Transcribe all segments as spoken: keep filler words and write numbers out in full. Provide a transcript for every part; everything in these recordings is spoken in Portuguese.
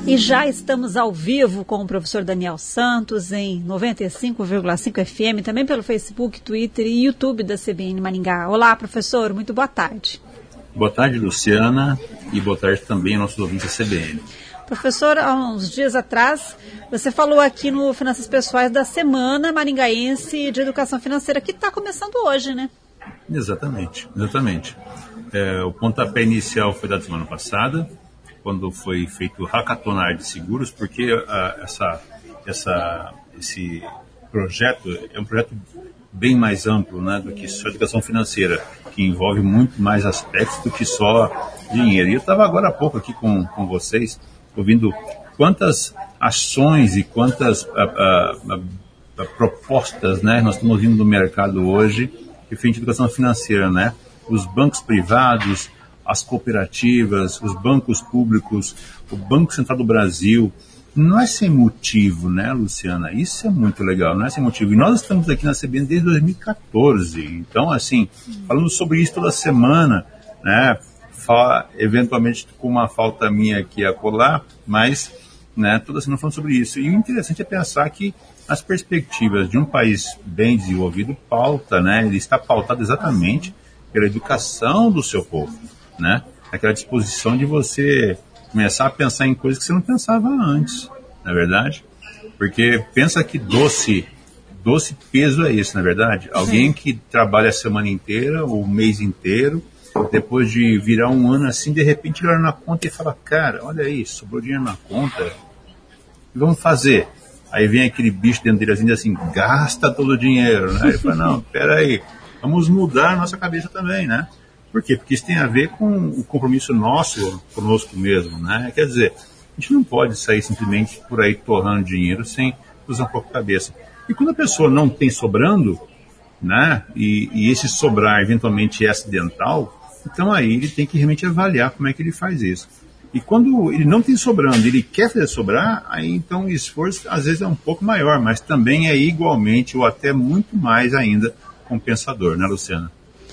E já estamos ao vivo com o professor Daniel Santos em noventa e cinco vírgula cinco F M, também pelo Facebook, Twitter e YouTube da C B N Maringá. Olá, professor, muito boa tarde. Boa tarde, Luciana, e boa tarde também aos nossos ouvintes da C B N. Professor, há uns dias atrás, você falou aqui no Finanças Pessoais da Semana Maringaense de Educação Financeira, que está começando hoje, né? Exatamente, exatamente. É, o pontapé inicial foi da semana passada, quando foi feito o Hackathon de Seguros, porque a, essa, essa, esse projeto é um projeto bem mais amplo, né, do que só educação financeira, que envolve muito mais aspectos do que só dinheiro. E eu estava agora há pouco aqui com, com vocês, ouvindo quantas ações e quantas a, a, a, a propostas, né, nós estamos ouvindo do mercado hoje, referente à educação financeira, né? Os bancos privados, as cooperativas, os bancos públicos, o Banco Central do Brasil. Não é sem motivo, né, Luciana? Isso é muito legal, não é sem motivo. E nós estamos aqui na C B N desde dois mil e catorze. Então, assim, falando sobre isso toda semana, né, fala, eventualmente com uma falta minha aqui a colar, mas, né, toda semana falando sobre isso. E o interessante é pensar que as perspectivas de um país bem desenvolvido pauta, né, ele está pautado exatamente pela educação do seu povo, né? Aquela disposição de você começar a pensar em coisas que você não pensava antes, não é verdade? Porque pensa que doce, doce peso é isso, não é verdade? Alguém que trabalha a semana inteira, o mês inteiro, depois de virar um ano assim, de repente ele olha na conta e fala, cara, olha aí, sobrou dinheiro na conta, o que vamos fazer? Aí vem aquele bicho dentro dele assim, assim, gasta todo o dinheiro, né? Ele fala, não, peraí, vamos mudar a nossa cabeça também, né? Por quê? Porque isso tem a ver com o compromisso nosso conosco mesmo, né? Quer dizer, a gente não pode sair simplesmente por aí torrando dinheiro sem usar um pouco a cabeça. E quando a pessoa não tem sobrando, né? E, e esse sobrar eventualmente é acidental, então aí ele tem que realmente avaliar como é que ele faz isso. E quando ele não tem sobrando, ele quer fazer sobrar, aí então o esforço às vezes é um pouco maior, mas também é igualmente ou até muito mais ainda compensador, né, Luciana?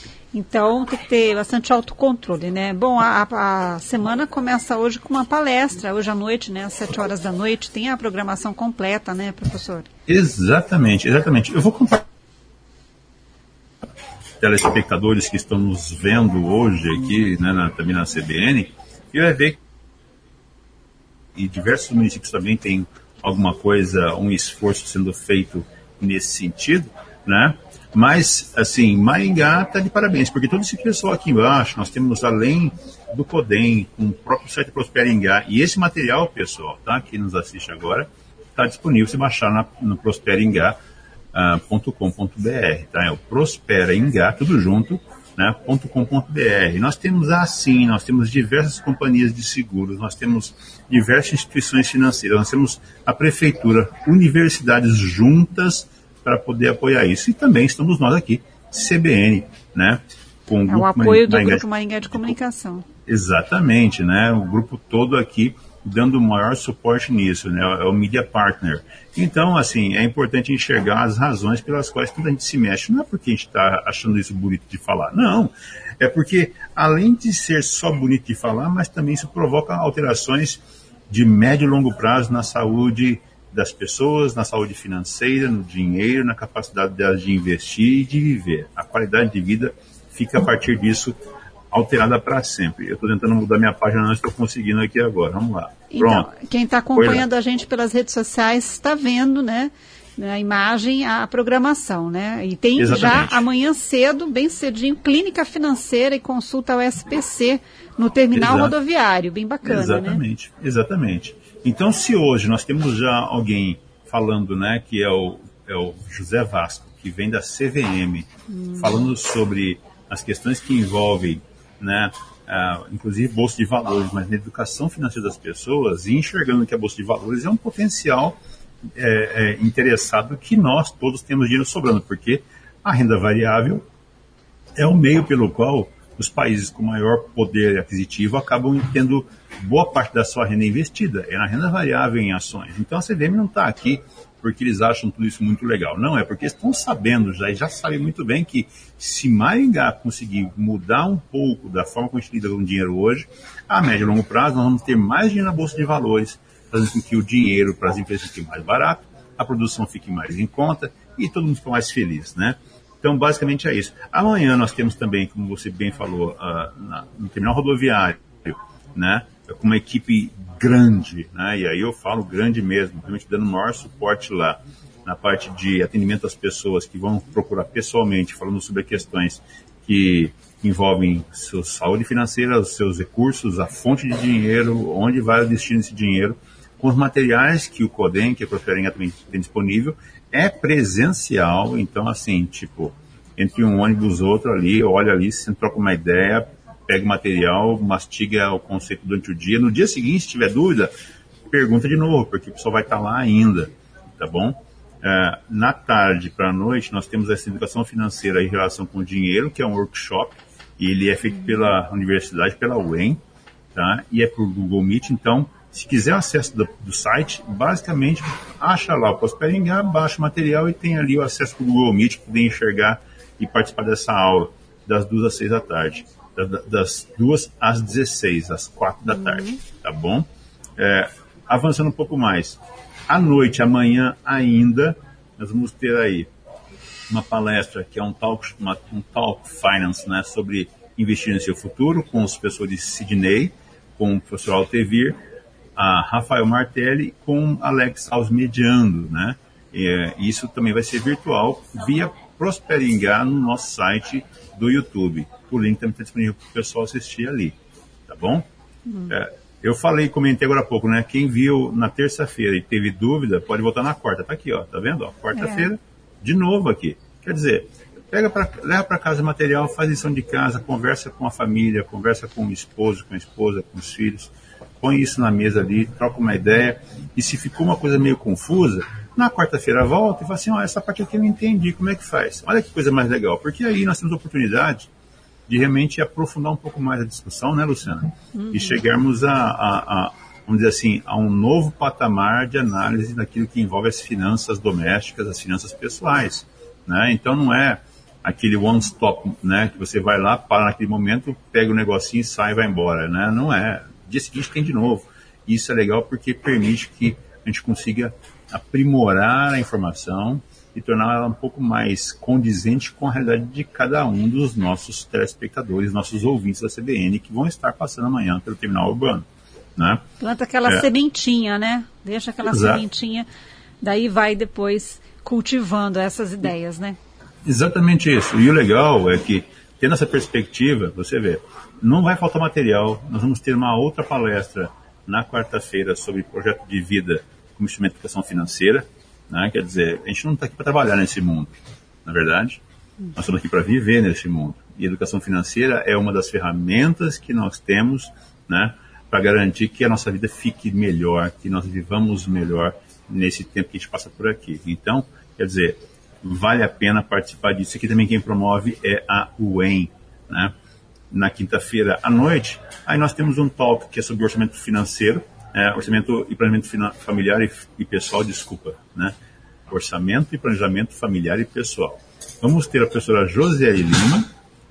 Então tem que ter bastante autocontrole, né? Bom, a, a semana começa hoje com uma palestra, hoje à noite, né, às sete horas da noite, tem a programação completa, né, professor? Exatamente, exatamente. Eu vou compartilhar com os telespectadores que estão nos vendo hoje aqui, né, na, também na C B N, e vai ver que e diversos municípios também têm alguma coisa, um esforço sendo feito nesse sentido, né? Mas, assim, Maringá está de parabéns, porque todo esse pessoal aqui embaixo, nós temos, além do CODEM, com o próprio site Prosperingá, e esse material, pessoal, tá, que nos assiste agora, está disponível, se baixar na, no prosperingá ponto com ponto b r, tá? É o Prosperingá, tudo junto, né, .com.br. Nós temos a Assim, nós temos diversas companhias de seguros, nós temos diversas instituições financeiras, nós temos a prefeitura, universidades juntas para poder apoiar isso. E também estamos nós aqui, C B N, né, com o, é o apoio do Grupo Maringá de Comunicação. Exatamente, né, o grupo todo aqui dando o maior suporte nisso, né, é o Media Partner. Então, assim, é importante enxergar as razões pelas quais quando a gente se mexe, não é porque a gente está achando isso bonito de falar, não, é porque além de ser só bonito de falar, mas também isso provoca alterações de médio e longo prazo na saúde das pessoas, na saúde financeira, no dinheiro, na capacidade delas de investir e de viver. A qualidade de vida fica a partir disso alterada para sempre. Eu estou tentando mudar minha página, não estou conseguindo aqui agora. Vamos lá. Pronto. Então, quem está acompanhando a gente pelas redes sociais está vendo, né, na imagem, a programação, né? E tem Exatamente. Já amanhã cedo, bem cedinho, clínica financeira e consulta ao S P C no terminal Exato. Rodoviário. Bem bacana, Exatamente. né? Exatamente. Então, se hoje nós temos já alguém falando, né, que é o, é o José Vasco, que vem da C V M, hum. falando sobre as questões que envolvem, né, uh, inclusive bolsa de valores, mas na educação financeira das pessoas, e enxergando que a bolsa de valores é um potencial é, é, interessado que nós todos temos dinheiro sobrando, porque a renda variável é o meio pelo qual os países com maior poder aquisitivo acabam tendo boa parte da sua renda investida, é na renda variável em ações. Então a C V M não está aqui porque eles acham tudo isso muito legal. Não, é porque estão sabendo já, e já sabem muito bem que se Maringá conseguir mudar um pouco da forma como a gente lida com o dinheiro hoje, a médio e longo prazo nós vamos ter mais dinheiro na Bolsa de Valores, fazendo com que o dinheiro para as empresas fique mais barato, a produção fique mais em conta e todo mundo fique mais feliz, né? Então, basicamente é isso. Amanhã nós temos também, como você bem falou, uh, na, no terminal rodoviário, né, com uma equipe grande, né, e aí eu falo grande mesmo, realmente dando maior suporte lá, na parte de atendimento às pessoas que vão procurar pessoalmente, falando sobre questões que envolvem sua saúde financeira, os seus recursos, a fonte de dinheiro, onde vai o destino desse dinheiro, com os materiais que o Codem, que a Prosperinga também tem disponível, é presencial, então assim, tipo, entre um ônibus e outro ali, olha ali, você troca uma ideia, pega o material, mastiga o conceito durante o dia, no dia seguinte, se tiver dúvida, pergunta de novo, porque o pessoal vai estar lá ainda, tá bom? É, na tarde para a noite, nós temos essa educação financeira em relação com o dinheiro, que é um workshop, e ele é feito pela universidade, pela U E M, tá? E é por Google Meet, então, se quiser acesso do, do site, basicamente, acha lá o Prosperinga, baixa o material e tem ali o acesso para o Google Meet, para poder enxergar e participar dessa aula, das duas às seis da tarde. Das, das duas às dezesseis, às quatro da tarde, tá bom? É, avançando um pouco mais. À noite, amanhã ainda, nós vamos ter aí uma palestra que é um talk, uma, um talk finance, né, sobre investir no seu futuro, com os professores de Sidney, com o professor Altevir, a Rafael Martelli, com Alex Alves mediando, né? E, isso também vai ser virtual via Prosperinga no nosso site do YouTube. O link também está disponível para o pessoal assistir ali, tá bom? Uhum. É, eu falei, comentei agora há pouco, né? Quem viu na terça-feira e teve dúvida, pode voltar na quarta. Tá aqui, ó, tá vendo? Ó, quarta-feira, é. De novo aqui. Quer dizer, pega pra, leva para casa o material, faz lição de casa, conversa com a família, conversa com o esposo, com a esposa, com os filhos, põe isso na mesa ali, troca uma ideia, e se ficou uma coisa meio confusa, na quarta-feira volta e fala assim, ó, essa parte aqui eu não entendi, como é que faz? Olha que coisa mais legal, porque aí nós temos a oportunidade de realmente aprofundar um pouco mais a discussão, né, Luciana? Uhum. E chegarmos a, a, a, vamos dizer assim, a um novo patamar de análise daquilo que envolve as finanças domésticas, as finanças pessoais, né? Então não é aquele one-stop, né, que você vai lá, para naquele momento, pega o negocinho, sai e vai embora, né? Não é. Dia seguinte tem de novo. Isso é legal porque permite que a gente consiga aprimorar a informação e tornar ela um pouco mais condizente com a realidade de cada um dos nossos telespectadores, nossos ouvintes da C B N, que vão estar passando amanhã pelo terminal urbano, né? Planta aquela é. sementinha, né? Deixa aquela Exato. sementinha, daí vai depois cultivando essas ideias, né? Exatamente isso. E o legal é que, tendo essa perspectiva, você vê, não vai faltar material. Nós vamos ter uma outra palestra na quarta-feira sobre projeto de vida como instrumento de educação financeira, né? Quer dizer, a gente não está aqui para trabalhar nesse mundo, na verdade. Nós estamos aqui para viver nesse mundo. E a educação financeira é uma das ferramentas que nós temos, né, para garantir que a nossa vida fique melhor, que nós vivamos melhor nesse tempo que a gente passa por aqui. Então, quer dizer, vale a pena participar disso. Aqui também quem promove é a U E M, né? Na quinta-feira à noite, aí nós temos um talk que é sobre orçamento financeiro, é, orçamento e planejamento fina- familiar e, e pessoal, desculpa, né? Orçamento e planejamento familiar e pessoal. Vamos ter a professora Josiane Lima,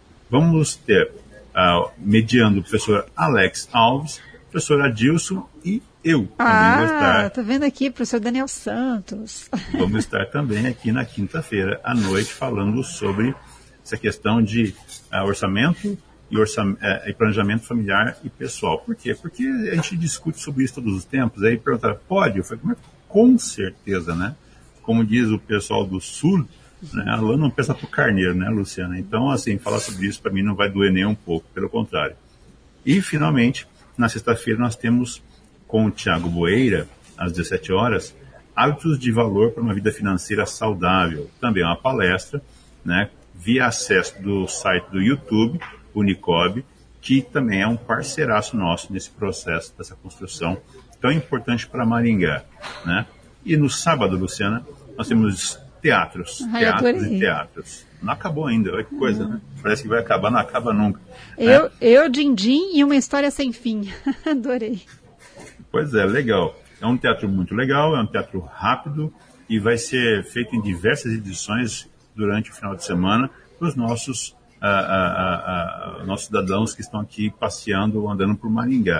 vamos ter, uh, mediando o professor Alex Alves, professor Adilson e eu também ah, vou estar. Ah, tô vendo aqui, professor Daniel Santos. Vamos estar também aqui na quinta-feira à noite falando sobre essa questão de uh, orçamento e, orçam, uh, e planejamento familiar e pessoal. Por quê? Porque a gente discute sobre isso todos os tempos. Aí perguntaram, pode? Eu falei, com certeza, né? Como diz o pessoal do Sul, né, a lã não pensa pro carneiro, né, Luciana? Então, assim, falar sobre isso para mim não vai doer nem um pouco, pelo contrário. E, finalmente, na sexta-feira nós temos com o Tiago Boeira, às dezessete horas, Hábitos de Valor para uma Vida Financeira Saudável. Também é uma palestra, né, via acesso do site do YouTube, Unicob, que também é um parceiraço nosso nesse processo dessa construção tão importante para Maringá, né? E no sábado, Luciana, nós temos teatros, Ai, teatros e teatros. Não acabou ainda, olha que coisa, uhum. né? Parece que vai acabar, não acaba nunca. Eu, né? eu Dindim e uma história sem fim. Adorei. Pois é, legal. É um teatro muito legal, é um teatro rápido e vai ser feito em diversas edições durante o final de semana para os nossos, ah, ah, ah, nossos cidadãos que estão aqui passeando, andando por Maringá.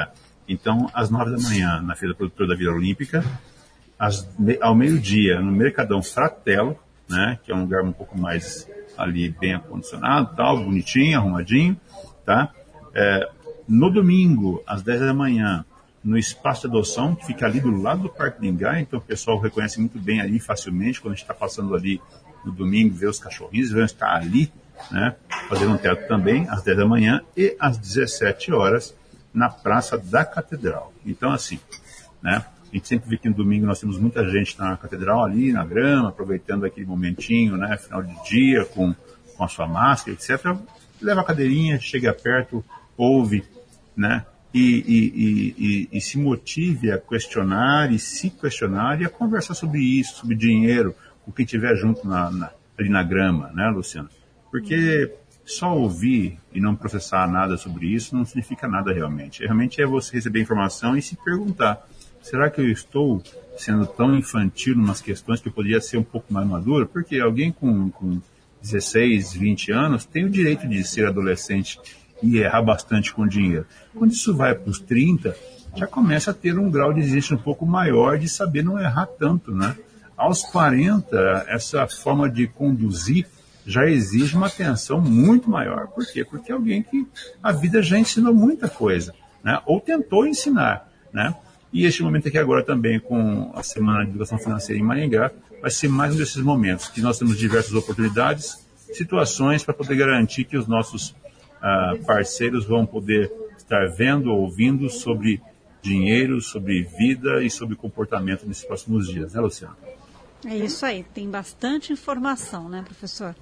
Então, às nove da manhã, na Feira Produtora da Vila Olímpica, às, ao meio-dia, no Mercadão Fratello, né, que é um lugar um pouco mais ali bem acondicionado, tal, bonitinho, arrumadinho, tá? É, no domingo, às dez da manhã, no Espaço de Adoção, que fica ali do lado do Parque Lingá, então o pessoal reconhece muito bem ali facilmente, quando a gente está passando ali no domingo, ver os cachorrinhos, vão estar ali, né, fazendo um teatro também, às dez da manhã, e às dezessete horas, na Praça da Catedral. Então, assim, né, a gente sempre vê que no domingo nós temos muita gente na Catedral ali, na grama, aproveitando aquele momentinho, né, final de dia, com, com a sua máscara, etcétera. Leva a cadeirinha, chega perto, ouve, né, e, e, e, e, e se motive a questionar, e se questionar, e a conversar sobre isso, sobre dinheiro, com quem estiver junto na, na, ali na grama, né, Luciana? Porque só ouvir e não processar nada sobre isso não significa nada realmente. Realmente é você receber informação e se perguntar, será que eu estou sendo tão infantil em umas questões que eu poderia ser um pouco mais maduro? Porque alguém com, com dezesseis, vinte anos tem o direito de ser adolescente e errar bastante com dinheiro. Quando isso vai para os trinta, já começa a ter um grau de exigência um pouco maior de saber não errar tanto, né? Aos quarenta, essa forma de conduzir já exige uma atenção muito maior. Por quê? Porque é alguém que a vida já ensinou muita coisa, né? Ou tentou ensinar, né? E este momento aqui agora também, com a Semana de Educação Financeira em Maringá, vai ser mais um desses momentos que nós temos diversas oportunidades, situações para poder garantir que os nossos ah, parceiros vão poder estar vendo, ouvindo sobre dinheiro, sobre vida e sobre comportamento nesses próximos dias, né, Luciano? É isso aí, tem bastante informação, né, professor?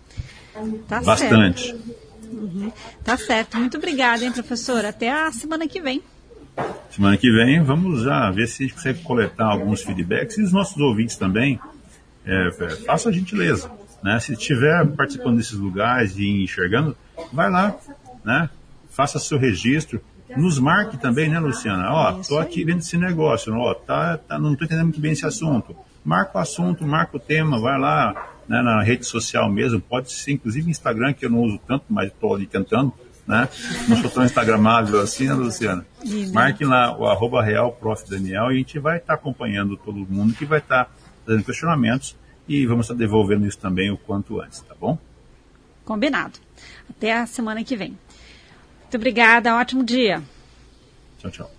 Tá bastante. Certo. Uhum. Tá certo. Muito obrigada, hein, professor? Até a semana que vem. Semana que vem vamos já ver se a gente consegue coletar alguns feedbacks e os nossos ouvintes também, é, é, façam a gentileza, né? Se estiver participando desses lugares e enxergando, vai lá, né? Faça seu registro, nos marque também, né, Luciana? Ó, tô aqui vendo esse negócio, ó, tá, tá, não tô entendendo muito bem esse assunto. Marca o assunto, marca o tema, vai lá, né, na rede social mesmo, pode ser inclusive Instagram, que eu não uso tanto, mas estou ali tentando, né? Não sou tão instagramável assim, né, Luciana? Marquem lá o arroba real prof Daniel e a gente vai estar tá acompanhando todo mundo que vai estar tá fazendo questionamentos e vamos estar tá devolvendo isso também o quanto antes, tá bom? Combinado. Até a semana que vem. Muito obrigada, ótimo dia. Tchau, tchau.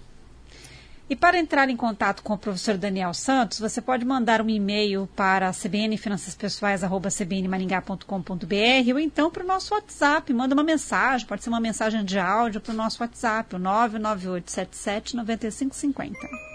E para entrar em contato com o professor Daniel Santos, você pode mandar um e-mail para c b n finanças pessoais arroba c b n maringá ponto com ponto b r ou então para o nosso WhatsApp. Manda uma mensagem, pode ser uma mensagem de áudio para o nosso WhatsApp, o nove nove oito sete sete nove cinco cinco zero.